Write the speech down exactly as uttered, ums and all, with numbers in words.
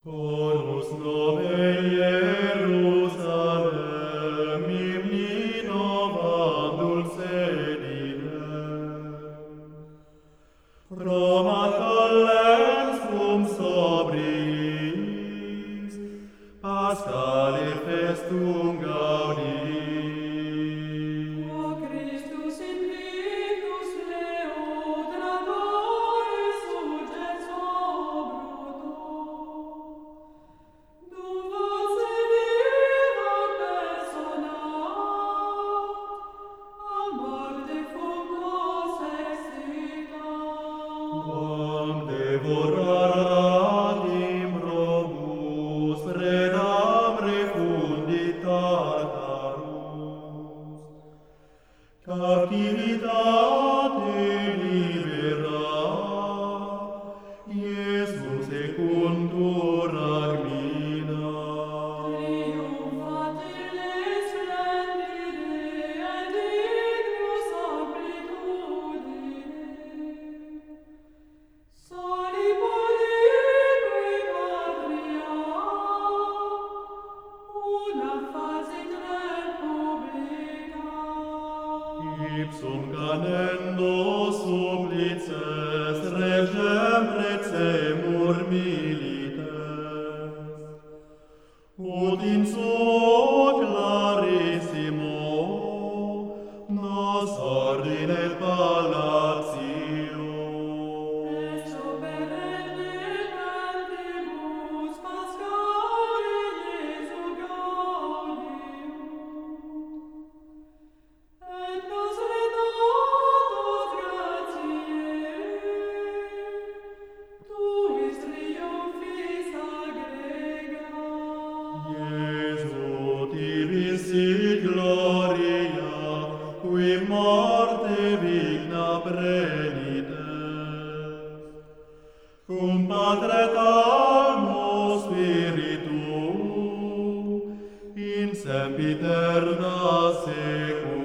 Onus nove Ierusalem, hymni novam dulce didem. Promat collens cum sobriis, Paschale festum gaudis. O Christus in vicus leo tragoris surget sobruto, du voce viva personat, amor defunctos excitat. Quam devorarat improbus, redam refundit Tartarus. Captivitate liberat, Iesum secundur agmina. Triumphat ille splendide et dignus amplitudine. Soli poliqui patria, una facit republica. Ipsum canendo supplices regem recemur milites, ut in suo clarissimo nos ordinet pallatio. Et perenne cantibus Paschali Iesu gaudimus. Et nos redatos gratiae, tuis triumphis aggrega. Iesu tibi sit gloria, qui morte vigna prenites, cum Patre Talmo Spiritu, in sempiterna secula.